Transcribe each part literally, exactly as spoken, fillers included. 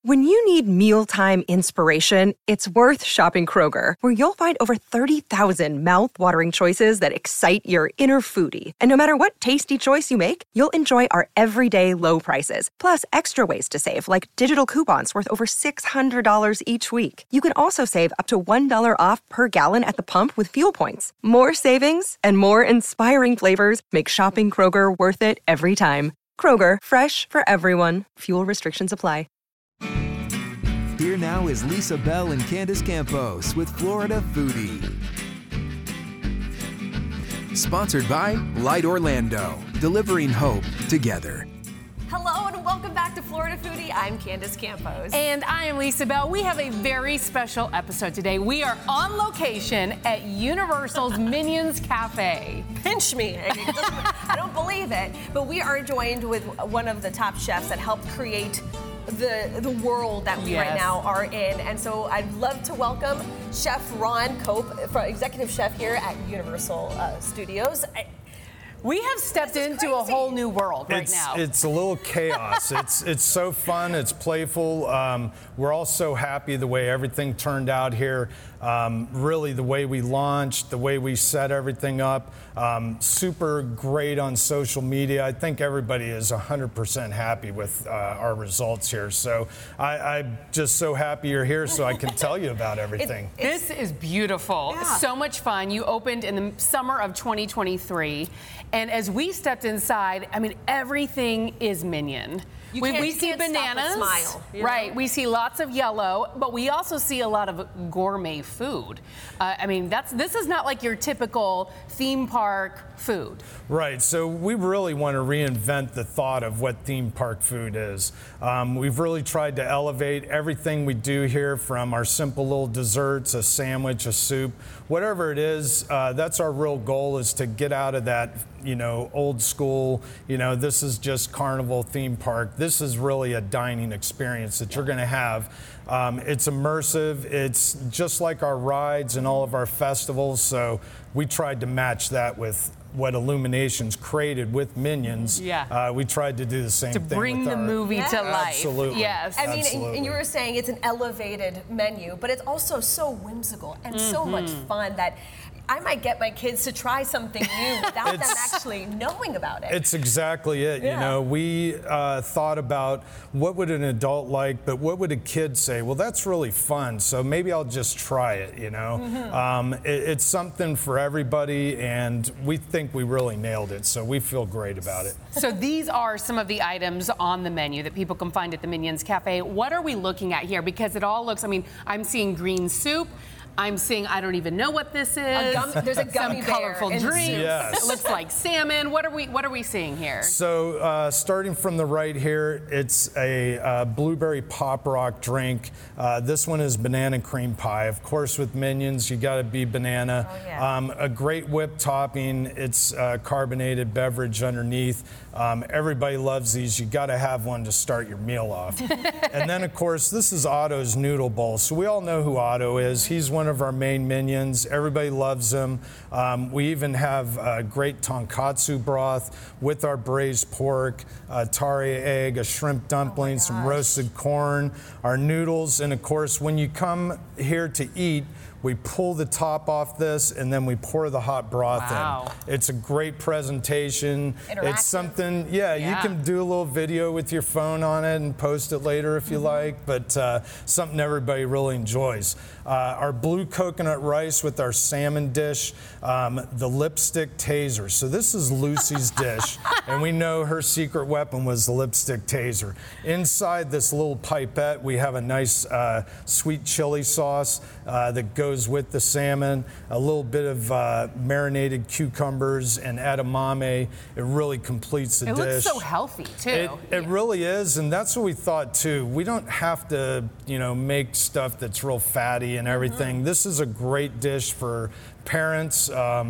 When you need mealtime inspiration, it's worth shopping Kroger, where you'll find over thirty thousand mouth-watering choices that excite your inner foodie. And no matter what tasty choice you make, you'll enjoy our everyday low prices, plus extra ways to save, like digital coupons worth over six hundred dollars each week. You can also save up to one dollar off per gallon at the pump with fuel points. More savings and more inspiring flavors make shopping Kroger worth it every time. Kroger, fresh for everyone. Fuel restrictions apply. Here now is Lisa Bell and Candace Campos with Florida Foodie. Sponsored by Light Orlando, delivering hope together. Hello and welcome back to Florida Foodie. I'm Candace Campos. And I am Lisa Bell. We have a very special episode today. We are on location at Universal's Minions Cafe. Pinch me. I don't believe it. But we are joined with one of the top chefs that helped create the the world that we yes. right now are in. And so I'd love to welcome Chef Ron Cope, executive chef here at Universal uh, Studios. I, We have stepped into a whole new world right it's, now. It's a little chaos. it's it's so fun. It's playful. Um, we're all so happy the way everything turned out here. Um, really, the way we launched, the way we set everything up. Um, super great on social media. I think everybody is one hundred percent happy with uh, our results here. So I, I'm just so happy you're here so I can tell you about everything. It, this is beautiful. Yeah. So much fun. You opened in the summer of twenty twenty-three. And as we stepped inside, I mean, everything is Minion. You we can't- we you see can't stop but bananas, smile, you know? right? We see lots of yellow, but we also see a lot of gourmet food. Uh, I mean, that's this is not like your typical theme park food. Right, so we really want to reinvent the thought of what theme park food is. Um, we've really tried to elevate everything we do here, from our simple little desserts, a sandwich, a soup, whatever it is. Uh, that's our real goal, is to get out of that, you know, old school, you know, this is just carnival theme park. This is really a dining experience that you're going to have. Um, it's immersive. It's just like our rides and all of our festivals. So we tried to match that with what Illuminations created with Minions. Yeah. Uh, we tried to do the same To thing bring with the our, movie Yeah. to life. Absolutely. Yes. I mean, and, Absolutely. and you were saying it's an elevated menu, but it's also so whimsical and Mm-hmm. so much fun that I might get my kids to try something new without them It's- actually knowing about it. It's exactly it. Yeah. You know, we uh, thought about what would an adult like, but what would a kid say? Well, that's really fun, so maybe I'll just try it, you know? Mm-hmm. Um, it, it's something for everybody, and we think we really nailed it, so we feel great about it. So these are some of the items on the menu that people can find at the Minions Cafe. What are we looking at here? Because it all looks, I mean, I'm seeing green soup. I'm seeing, I don't even know what this is. A gum- there's a gummy Some bear colorful in the drinks. soup. Yes. It looks like salmon. What are we What are we seeing here? So uh, starting from the right here, it's a uh, blueberry pop rock drink. Uh, this one is banana cream pie. Of course, with Minions, you got to be banana. Oh, yeah. um, a great whipped topping. It's uh, carbonated beverage underneath. Um, everybody loves these. You got to have one to start your meal off. And then, of course, this is Otto's Noodle Bowl. So we all know who Otto is. He's one of our main Minions. Everybody loves him. Um, we even have uh, great tonkatsu broth with our braised pork, uh, tare egg, a shrimp dumpling, some roasted corn, our noodles, and of course, when you come here to eat, we pull the top off this and then we pour the hot broth Wow. in. It's a great presentation. Interactive. It's something, yeah, Yeah. you can do a little video with your phone on it and post it later if you Mm-hmm. like, but uh, something everybody really enjoys. Uh, our blue coconut rice with our salmon dish, um, the lipstick taser. So this is Lucy's dish, and we know her secret weapon was the lipstick taser. Inside this little pipette, we have a nice uh, sweet chili sauce uh, that goes with the salmon, a little bit of uh, marinated cucumbers and edamame. It really completes the It dish. looks so healthy too. It, it really is, and that's what we thought too. We don't have to, you know, make stuff that's real fatty and everything. Mm-hmm. This is a great dish for parents. Um,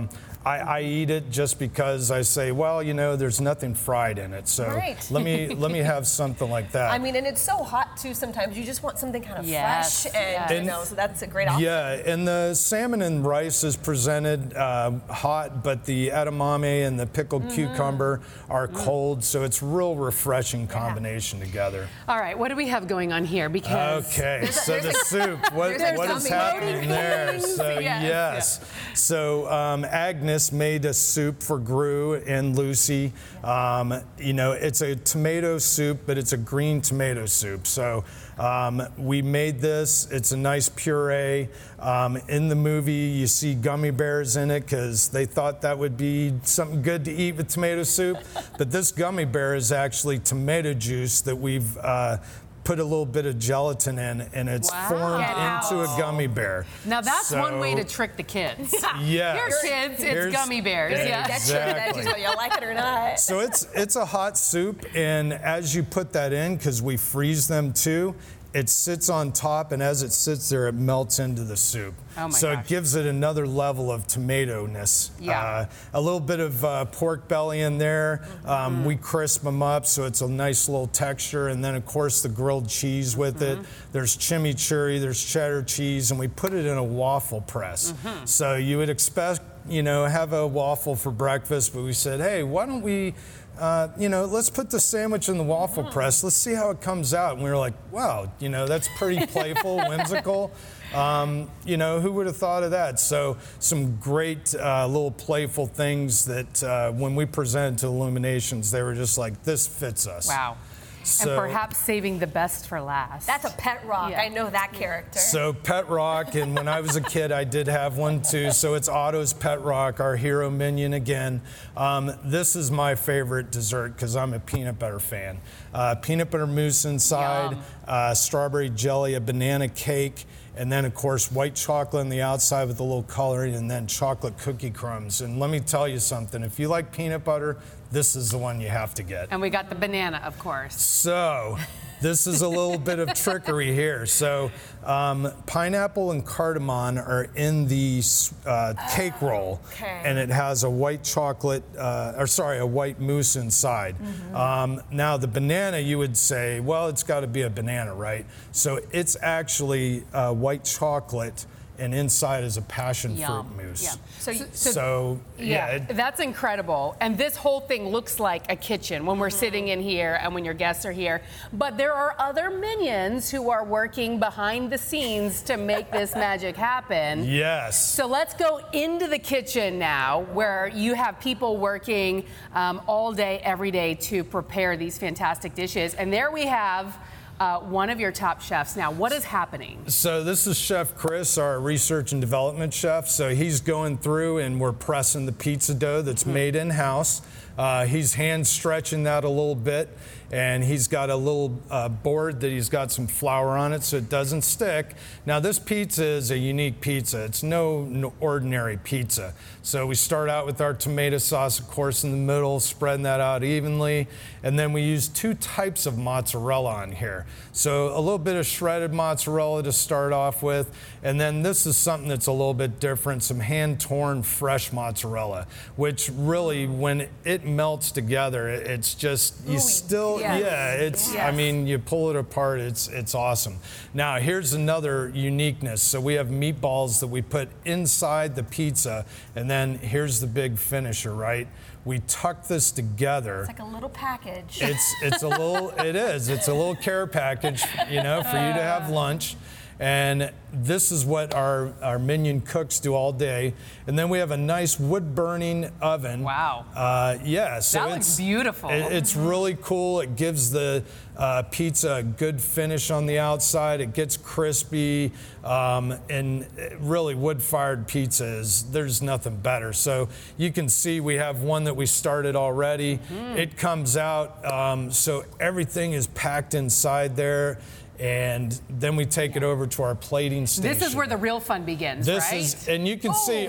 I, I eat it just because I say, well, you know, there's nothing fried in it, so Right. let me let me have something like that. I mean, and it's so hot too. Sometimes you just want something kind of Yes, fresh, and yes. you know, so that's a great option. Yeah, and the salmon and rice is presented uh, hot, but the edamame and the pickled Mm-hmm. cucumber are cold, so it's real refreshing combination together. All right, what do we have going on here? Because Okay, so the soup, what, there's a what is gummy happening there? So Yes. yes, so um, Agnes made a soup for Gru and Lucy. Um, you know, it's a tomato soup, but it's a green tomato soup. So um, we made this. It's a nice puree. Um, in the movie, you see gummy bears in it because they thought that would be something good to eat with tomato soup. But this gummy bear is actually tomato juice that we've uh, put a little bit of gelatin in, and it's Wow. formed Get out. into a gummy bear. now that's So- one way to trick the kids. Yes. Your kids, it's Here's- gummy bears. Yeah. That's true. That's Exactly. just whether you like it or not. So it's it's a hot soup, and as you put that in, because we freeze them too, it sits on top, and as it sits there, it melts into the soup. Oh my so gosh. it gives it another level of tomato-ness. Yeah. Uh, a little bit of uh, pork belly in there. Um, we crisp them up, so it's a nice little texture, and then of course the grilled cheese with it. There's chimichurri, there's cheddar cheese, and we put it in a waffle press. So you would expect, you know, have a waffle for breakfast, but we said, hey, why don't we Uh, you know, let's put the sandwich in the waffle press. Let's see how it comes out. And we were like, wow, you know, that's pretty playful, whimsical. Um, you know, who would have thought of that? So some great uh, little playful things that uh, when we presented to Illuminations, they were just like, this fits us. Wow. So, and perhaps saving the best for last. That's a pet rock. Yeah. I know that character. So Pet Rock, and when I was a kid, I did have one too. So it's Otto's Pet Rock, our hero minion again. Um, this is my favorite dessert because I'm a peanut butter fan. Uh, peanut butter mousse inside, Yum. uh, strawberry jelly, a banana cake, and then of course white chocolate on the outside with a little coloring, and then chocolate cookie crumbs. And let me tell you something, if you like peanut butter, this is the one you have to get. And we got the banana, of course. So, this is a little bit of trickery here. So, um, pineapple and cardamom are in the uh, cake roll, Okay. and it has a white chocolate, uh, or sorry, a white mousse inside. Um, now, the banana, you would say, well, it's got to be a banana, right? So, it's actually uh, white chocolate, and inside is a passion Yum. fruit mousse. Yum. So you- So, Yeah, yeah, it- that's incredible. And this whole thing looks like a kitchen when we're sitting in here and when your guests are here. But there are other minions who are working behind the scenes to make this magic happen. yes. So let's go into the kitchen now, where you have people working um, all day, every day to prepare these fantastic dishes. And there we have uh, one of your top chefs. Now, what is happening? So this is Chef Chris, our research and development chef. So he's going through and we're pressing the pizza dough that's made in-house. Uh, he's hand stretching that a little bit, and he's got a little uh, board that he's got some flour on it so it doesn't stick. Now this pizza is a unique pizza. It's no, no ordinary pizza. So we start out with our tomato sauce, of course, in the middle, spreading that out evenly, and then we use two types of mozzarella on here. So a little bit of shredded mozzarella to start off with, and then this is something that's a little bit different, some hand-torn fresh mozzarella, which really, when it melts together, it's just, you Ooey, still, yes. yeah, it's, I Yes. mean, you pull it apart, it's, it's awesome. Now, here's another uniqueness. So we have meatballs that we put inside the pizza, and then here's the big finisher, right? We tuck this together. It's like a little package. It's it's a little it is it's a little care package, you know, for you to have lunch. And this is what our, our minion cooks do all day. And then we have a nice wood burning oven. Wow. Uh, yeah. So That looks it's beautiful. it- it's really cool. It gives the uh, pizza a good finish on the outside. It gets crispy. Um, and really, wood-fired pizza is, there's nothing better. So you can see we have one that we started already. Mm-hmm. It comes out, um, so everything is packed inside there. And then we take it over to our plating station. This is where the real fun begins, This right? is, and you can see,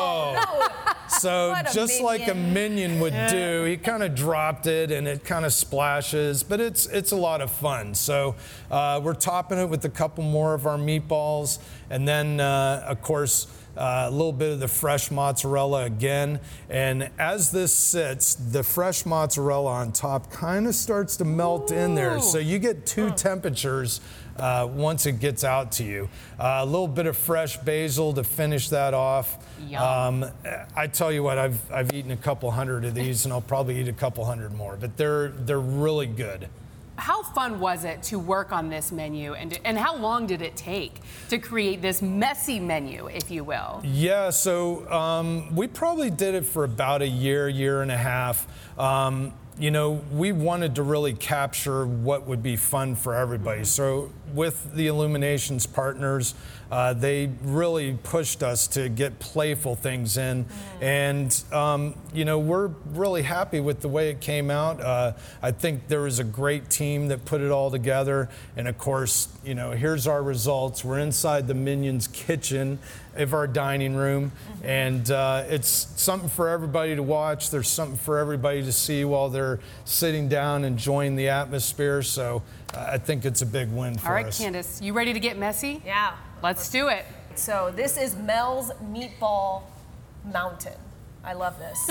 oh, so What a just like a minion. minion would do, he kind of dropped it and it kind of splashes, but it's it's a lot of fun. So uh, we're topping it with a couple more of our meatballs, and then uh, of course uh, a little bit of the fresh mozzarella again. And as this sits, the fresh mozzarella on top kind of starts to melt Ooh. in there. So you get two oh. temperatures uh, once it gets out to you. Uh, a little bit of fresh basil to finish that off. Um, I tell you what, I've, I've eaten a couple hundred of these, and I'll probably eat a couple hundred more, but they're, they're really good. How fun was it to work on this menu, and, and how long did it take to create this messy menu, if you will? Yeah, so um, we probably did it for about a year, year and a half. Um, you know, we wanted to really capture what would be fun for everybody. So with the Illuminations partners, uh, they really pushed us to get playful things in. Mm. And, um, you know, we're really happy with the way it came out. Uh, I think there was a great team that put it all together. And of course, you know, here's our results. We're inside the Minions kitchen of our dining room. Mm-hmm. And uh, it's something for everybody to watch. There's something for everybody to see while they're sitting down enjoying the atmosphere. So uh, I think it's a big win for us. All right, us. Candace, you ready to get messy? Yeah. Let's do it. So this is Mel's Meatball Mountain. I love this.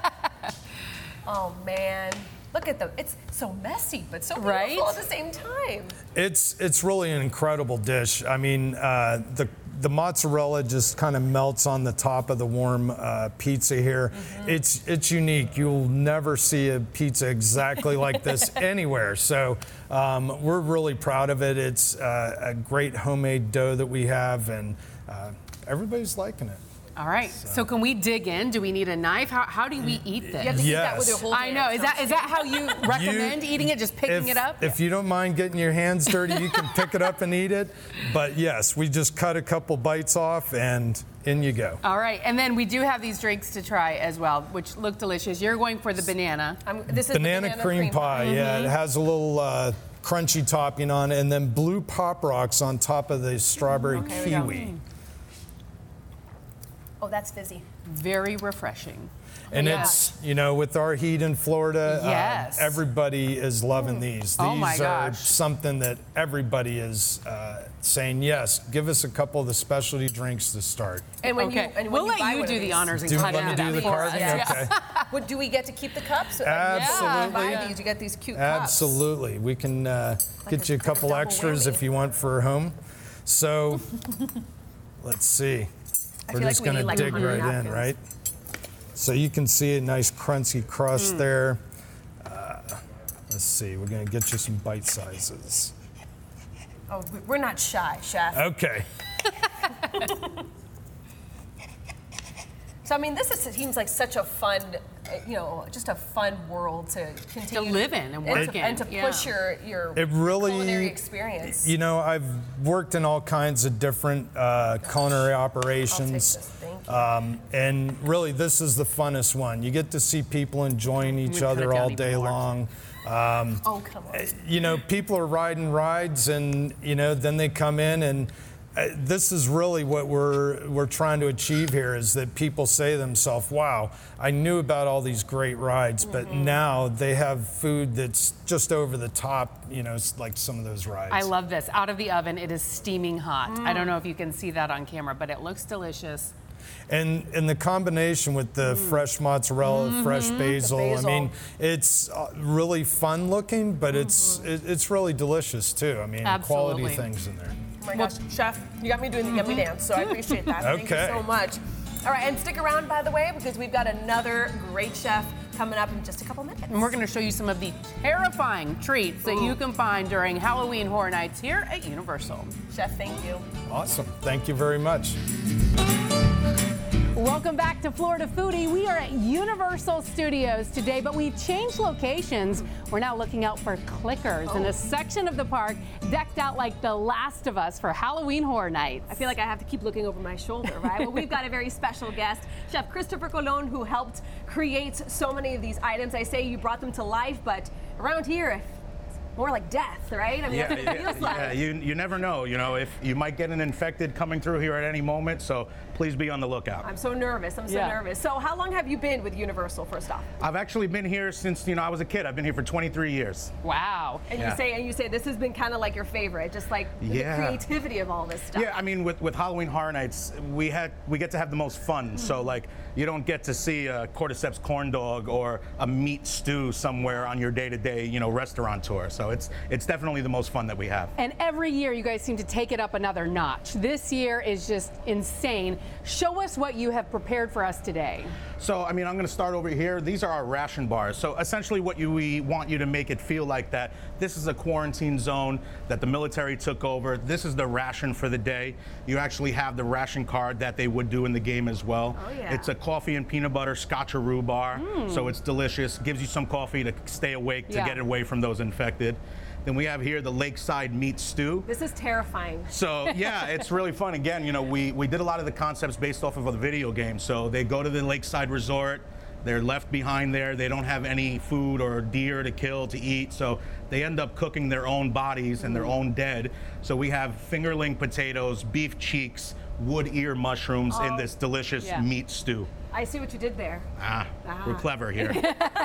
Oh man, look at them. It's so messy, but so beautiful right? at the same time. It's it's really an incredible dish. I mean, uh, the the mozzarella just kind of melts on the top of the warm uh, pizza here. Mm-hmm. It's it's unique. You'll never see a pizza exactly like this anywhere. So um, we're really proud of it. It's uh, a great homemade dough that we have, and uh, everybody's liking it. All right, so. so can we dig in? Do we need a knife? How, how do we eat this? You have to yes. eat that with your whole I know. Is that is that how you recommend you, eating it? Just picking if, it up? If you don't mind getting your hands dirty, you can pick it up and eat it. But yes, we just cut a couple bites off and in you go. All right, and then we do have these drinks to try as well, which look delicious. You're going for the banana. Um, this is banana, banana cream, cream pie. pie. Yeah, mm-hmm. it has a little uh, crunchy topping on it, and then blue Pop Rocks on top of the strawberry okay, kiwi. Oh, that's fizzy. Very refreshing. And yeah. it's, you know, with our heat in Florida, yes. uh, everybody is loving these. These oh my are gosh. something that everybody is uh, saying, yes, give us a couple of the specialty drinks to start. And when okay. you, and we'll when you let you do the honors and do, cut let into me do that the for carving? us. Okay. What, do we get to keep the cups? Absolutely. When you buy these, you get these cute cups. Absolutely. We can uh, like get a, you a couple like a extras whammy. if you want for home. So, let's see. I We're feel just like we going to need, like, dig one hundred right in, napkins. right? So you can see a nice crunchy crust mm. there. Uh, let's see, we're gonna get you some bite sizes. Oh, we're not shy, Chef. Okay. So I mean, this is, seems like such a fun, you know, just a fun world to continue to live in and work and to, in, and to yeah. push your your it really, culinary experience. You know, I've worked in all kinds of different uh, culinary operations. I'll take this. Thank you. Um, and really, this is the funnest one. You get to see people enjoying each other all day long. Um, oh, come on. You know, people are riding rides, and you know, then they come in, and uh, this is really what we're we're trying to achieve here: is that people say to themselves, "Wow, I knew about all these great rides, but mm-hmm. now they have food that's just over the top." You know, like some of those rides. I love this. Out of the oven, it is steaming hot. Mm. I don't know if you can see that on camera, but it looks delicious. And and the combination with the mm. fresh mozzarella, mm-hmm. fresh basil, basil, I mean, it's really fun looking, but mm-hmm. it's it, it's really delicious too. I mean, Absolutely. quality things in there. Oh my gosh, Chef, you got me doing the yummy dance, so I appreciate that. Okay. Thank you so much. All right, and stick around, by the way, because we've got another great chef coming up in just a couple minutes. And we're going to show you some of the terrifying treats that Ooh. you can find during Halloween Horror Nights here at Universal. Chef, thank you. Awesome. Thank you very much. Welcome back to Florida Foodie. We are at Universal Studios today, but we've changed locations. We're now looking out for clickers oh. in a section of the park decked out like The Last of Us for Halloween Horror Nights. I feel like I have to keep looking over my shoulder, right? Well, we've got a very special guest, Chef Christopher Colon, who helped create so many of these items. I say you brought them to life, but around here, more like death, right? I mean, Yeah, that's what it feels yeah, like. yeah, you, you never know. You know, if you might get an infected coming through here at any moment, so please be on the lookout. I'm so nervous. I'm so Yeah. nervous. So how long have you been with Universal, first off? I've actually been here since, you know, I was a kid. I've been here for twenty-three years. Wow. And Yeah. you say and you say this has been kind of like your favorite, just like the Yeah. creativity of all this stuff. Yeah, I mean, with, with Halloween Horror Nights, we had we get to have the most fun. So, like, you don't get to see a cordyceps corn dog or a meat stew somewhere on your day-to-day, you know, restaurant tour. So it's it's definitely the most fun that we have. And every year you guys seem to take it up another notch. This year is just insane. Show us what you have prepared for us today. So, I mean, I'm going to start over here. These are our ration bars. So, essentially, what you, we want you to make it feel like that this is a quarantine zone that the military took over. This is the ration for the day. You actually have the ration card that they would do in the game as well. Oh, yeah. It's a coffee and peanut butter scotcheroo bar. Mm. So, it's delicious. Gives you some coffee to stay awake, to Yeah. get away from those infected. Then we have here the Lakeside Meat Stew. This is terrifying. So yeah, it's really fun. Again, you know, we, we did a lot of the concepts based off of a video game. So they go to the Lakeside Resort, they're left behind there, they don't have any food or deer to kill, to eat, so they end up cooking their own bodies and their own dead. So we have fingerling potatoes, beef cheeks, wood ear mushrooms in this delicious Yeah. meat stew. I see what you did there. Ah, we're clever here.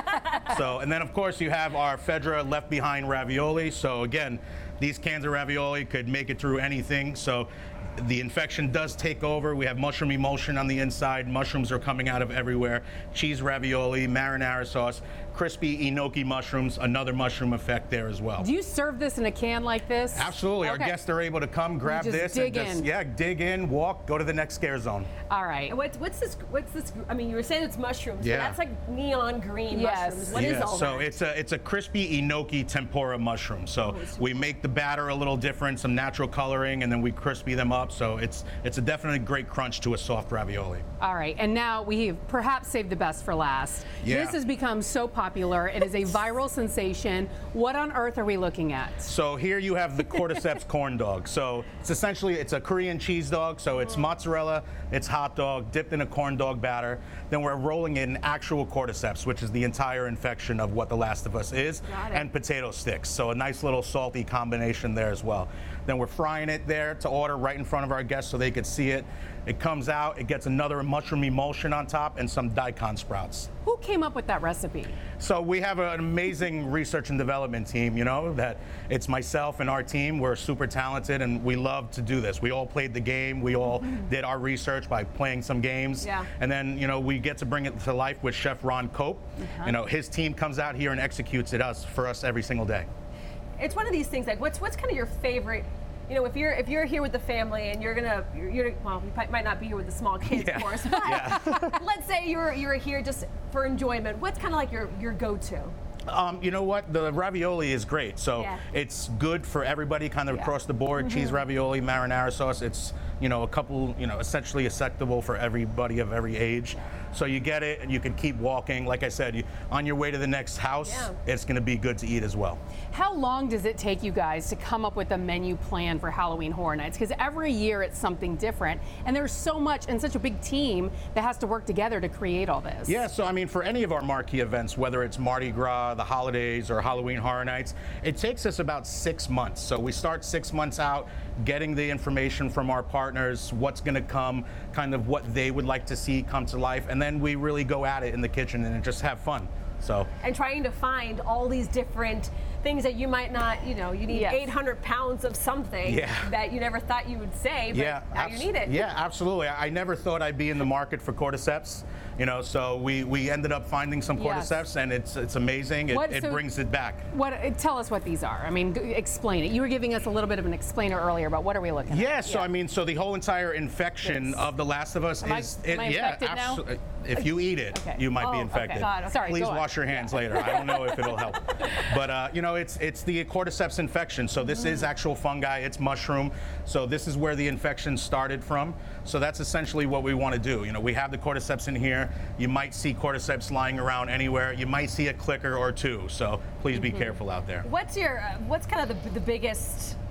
So, and then of course you have our Fedra Left Behind ravioli. So again, these cans of ravioli could make it through anything. So the infection does take over. We have mushroom emulsion on the inside. Mushrooms are coming out of everywhere. Cheese ravioli, marinara sauce, crispy enoki mushrooms, another mushroom effect there as well. Do you serve this in a can like this? Absolutely. Our Okay. guests are able to come, grab just this, dig and just in. yeah, dig in, walk, go to the next scare zone. All right. And what's what's this? What's this? I mean, you were saying it's mushrooms. Yeah. But that's like neon green Yes. mushrooms. What is yeah, all so that? it's a it's a crispy enoki tempura mushroom. So we make the batter a little different, some natural coloring, and then we crispy them up. So it's it's a definitely great crunch to a soft ravioli. All right, and now we have perhaps saved the best for last. Yeah. This has become so popular. It is a viral sensation. What on earth are we looking at? So here you have the cordyceps corn dog. So it's essentially it's a Korean cheese dog. So it's mozzarella, it's hot dog dipped in a corn dog batter. Then we're rolling in actual cordyceps, which is the entire infection of what The Last of Us is, Got it. and potato sticks. So a nice little salty combination there as well. Then we're frying it there to order right in front of our guests so they could see it. It comes out, it gets another mushroom emulsion on top and some daikon sprouts. Who came up with that recipe? So we have an amazing research and development team, you know, that it's myself and our team. We're super talented and we love to do this. We all played the game. We all did our research by playing some games. Yeah. And then, you know, we get to bring it to life with Chef Ron Cope. You know, his team comes out here and executes it us for us every single day. It's one of these things. Like, what's what's kind of your favorite? You know, if you're if you're here with the family and you're gonna you're, you're well, you might- might not be here with the small kids, Yeah. of course. But Yeah. let's say you're you're here just for enjoyment. What's kind of like your your go-to? Um, you know what? The ravioli is great. So Yeah. it's good for everybody kind of Yeah. across the board. Cheese ravioli, marinara sauce. It's, you know, a couple, you know, essentially acceptable for everybody of every age. So you get it and you can keep walking. Like I said, you, on your way to the next house, Yeah. it's going to be good to eat as well. How long does it take you guys to come up with a menu plan for Halloween Horror Nights? Because every year it's something different, and there's so much and such a big team that has to work together to create all this. Yeah, so I mean, for any of our marquee events, whether it's Mardi Gras, the holidays, or Halloween Horror Nights, it takes us about six months. So we start six months out getting the information from our partners, what's going to come, kind of what they would like to see come to life, and then we really go at it in the kitchen and just have fun. So. And trying to find all these different things that you might not, you know, you need Yes. eight hundred pounds of something Yeah. that you never thought you would say, but Yeah, now abs- you need it. Yeah, absolutely. I I never thought I'd be in the market for cordyceps, you know. So we, we ended up finding some Yes. cordyceps, and it's it's amazing. It, What- it so- brings it back. What? uh, Tell us what these are. I mean, g- explain it. You were giving us a little bit of an explainer earlier, but what are we looking at? Yeah, so I mean, so the whole entire infection Yes. of The Last of Us Am I- is, am I yeah, infected now? abso- If you eat it, Okay. you might Oh, be okay. infected. God, okay. Sorry, Please go on. wash your hands later. I don't know if it'll help, but uh, you know, it's it's the cordyceps infection. So this is actual fungi. It's mushroom. So this is where the infection started from. So that's essentially what we want to do. You know, we have the cordyceps in here. You might see cordyceps lying around anywhere. You might see a clicker or two. So please be careful out there. What's your, uh, what's kind of the, the biggest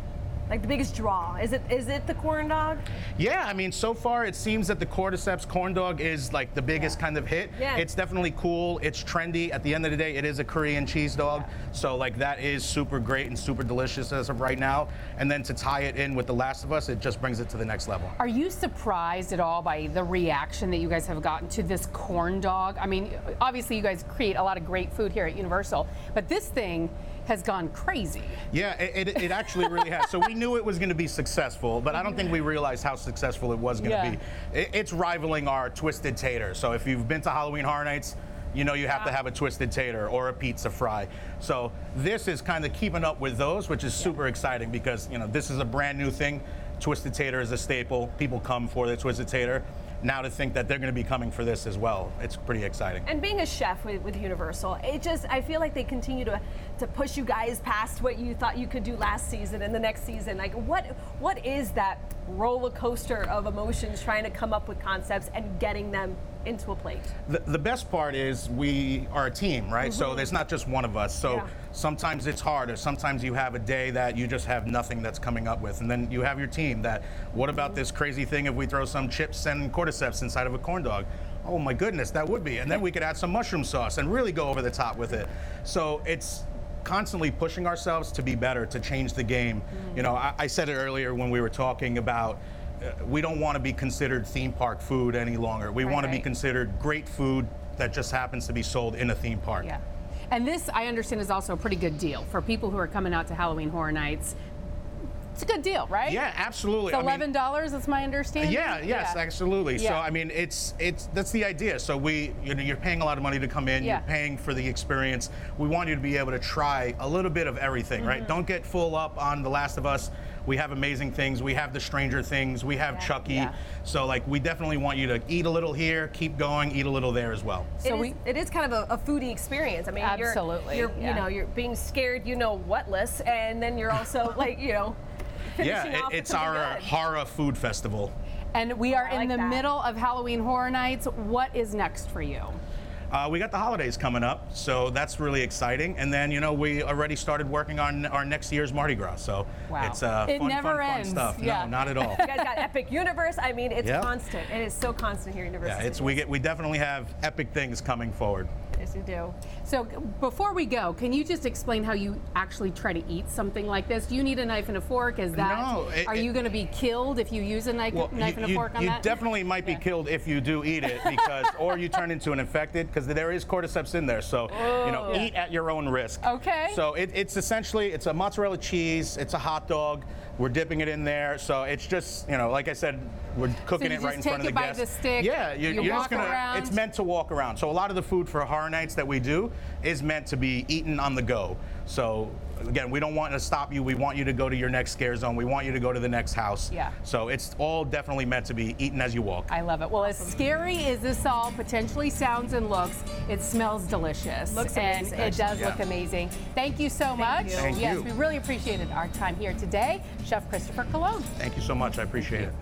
like the biggest draw? Is it is it the corn dog? Yeah, I mean, so far it seems that the cordyceps corn dog is like the biggest yeah. kind of hit. Yeah. It's definitely cool. It's trendy. At the end of the day, it is a Korean cheese dog. Yeah. So like that is super great and super delicious as of right now. And then to tie it in with The Last of Us, it just brings it to the next level. Are you surprised at all by the reaction that you guys have gotten to this corn dog? I mean, obviously you guys create a lot of great food here at Universal, but this thing has gone crazy. Yeah, it, it, it actually really has. So we knew it was going to be successful, but I don't think we realized how successful it was going to yeah. be. It, it's rivaling our Twisted Tater. So if you've been to Halloween Horror Nights, you know you have to have a Twisted Tater or a pizza fry. So this is kind of keeping up with those, which is super yeah. exciting because, you know, this is a brand new thing. Twisted Tater is a staple. People come for the Twisted Tater. Now to think that they're going to be coming for this as well, it's pretty exciting. And being a chef with, with Universal, it just, I feel like they continue to to push you guys past what you thought you could do last season and the next season. Like, what what is that roller coaster of emotions trying to come up with concepts and getting them into a plate? The, the best part is we are a team, right? Mm-hmm. So there's not just one of us. So yeah. sometimes it's hard, or sometimes you have a day that you just have nothing that's coming up with. And then you have your team that, what about this crazy thing if we throw some chips and cordyceps inside of a corn dog? Oh my goodness, that would be. And then we could add some mushroom sauce and really go over the top with it. So it's constantly pushing ourselves to be better, to change the game. Mm. You know, I, I said it earlier when we were talking about uh, we don't want to be considered theme park food any longer. We right, want to right. be considered great food that just happens to be sold in a theme park. Yeah. And this, I understand, is also a pretty good deal for people who are coming out to Halloween Horror Nights. It's a good deal, right? Yeah, absolutely. It's eleven dollars, I mean, that's my understanding. Yeah, yes, yeah. absolutely. Yeah. So I mean, it's it's that's the idea. So we, you know, you're paying a lot of money to come in. Yeah. You're paying for the experience. We want you to be able to try a little bit of everything, mm-hmm. right? Don't get full up on The Last of Us. We have amazing things. We have the Stranger Things. We have yeah. Chucky. Yeah. So like, we definitely want you to eat a little here, keep going, eat a little there as well. So it, we, is, it is kind of a, a foodie experience. I mean, absolutely. You're, you're yeah. you know, you're being scared, you know, whatless, and then you're also like, you know. Yeah, it, it's our good. horror food festival. And we are I in like the that. middle of Halloween Horror Nights. What is next for you? Uh, we got the holidays coming up, so that's really exciting. And then, you know, we already started working on our next year's Mardi Gras. So wow. it's uh, it fun, never fun, ends. fun stuff. Yeah. No, not at all. You guys got Epic Universe. I mean, it's yep. constant. It is so constant here at Universal. Yeah, it's we get we definitely have epic things coming forward. Yes, you do. So before we go, can you just explain how you actually try to eat something like this? Do you need a knife and a fork? Is that? No, it, are you going to be killed if you use a knife, well, knife you, and a fork you, on you that? You definitely might be yeah. killed if you do eat it, because or you turn into an infected, because there is cordyceps in there. So oh. you know, eat at your own risk. Okay. So it, it's essentially it's a mozzarella cheese. It's a hot dog. We're dipping it in there, so it's just, you know, like I said, we're cooking so it right in front of the guests. guests. The stick, yeah, you're, you you're walk just gonna. around. It's meant to walk around. So a lot of the food for Horror Nights that we do is meant to be eaten on the go. So again, we don't want to stop you. We want you to go to your next scare zone. We want you to go to the next house. Yeah. So it's all definitely meant to be eaten as you walk. I love it. Well, as scary as this all potentially sounds and looks, it smells delicious. Looks and amazing. it does Yeah. look amazing. Thank you so Thank much. you. Thank yes, you. we really appreciated our time here today. Chef Christopher Colon. Thank you so much. I appreciate it.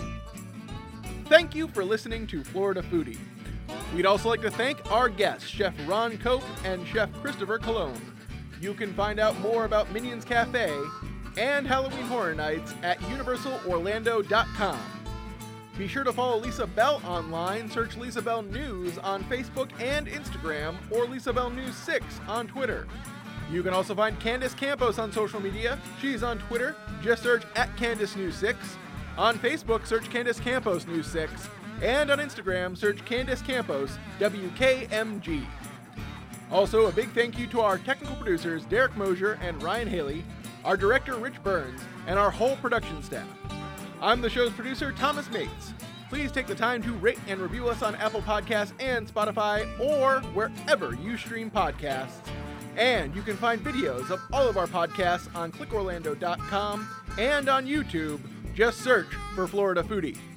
Thank you for listening to Florida Foodie. We'd also like to thank our guests, Chef Ron Cope and Chef Christopher Colon. You can find out more about Minions Cafe and Halloween Horror Nights at universal orlando dot com. Be sure to follow Lisa Bell online. Search Lisa Bell News on Facebook and Instagram, or Lisa Bell News six on Twitter. You can also find Candace Campos on social media. She's on Twitter. Just search at Candace News six. On Facebook, search Candace Campos News six. And on Instagram, search Candace Campos W K M G. Also, a big thank you to our technical producers, Derek Mosier and Ryan Haley, our director, Rich Burns, and our whole production staff. I'm the show's producer, Thomas Mates. Please take the time to rate and review us on Apple Podcasts and Spotify, or wherever you stream podcasts. And you can find videos of all of our podcasts on click orlando dot com and on YouTube. Just search for Florida Foodie.